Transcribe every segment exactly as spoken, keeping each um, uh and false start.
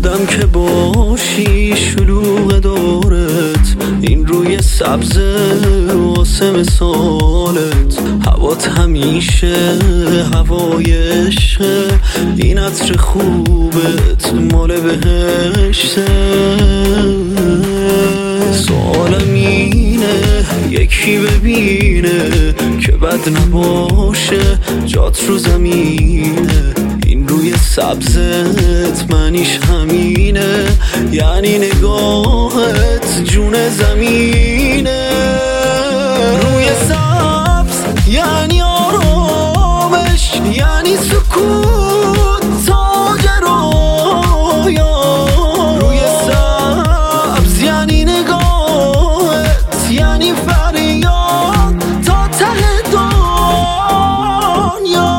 بودم که باشی شلوغ دورت، این روی سبز واسه مثالت. هوات همیشه هوای عشقه، این عطر خوبت مال بهشته. سوالم اینه یکی ببینه که بد نباشه جات رو زمینه. این روی سبزت منیش همینه، یعنی نگاهت جون زمینه. روی سبز یعنی آرامش، یعنی سکوت تاج رویا. روی سبز یعنی نگاهت، یعنی فریاد تا ته دنیا.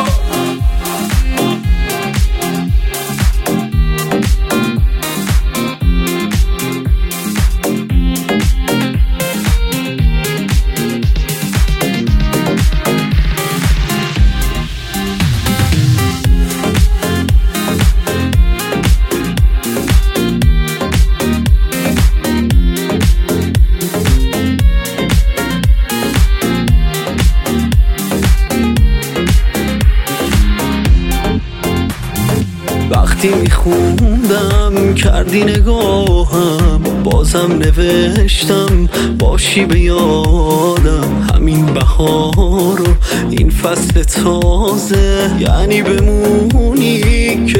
وقتی میخوندم کردی نگاهم، بازم نوشتم باشی به یادم. همین بهار و این فصل تازه، یعنی بمونی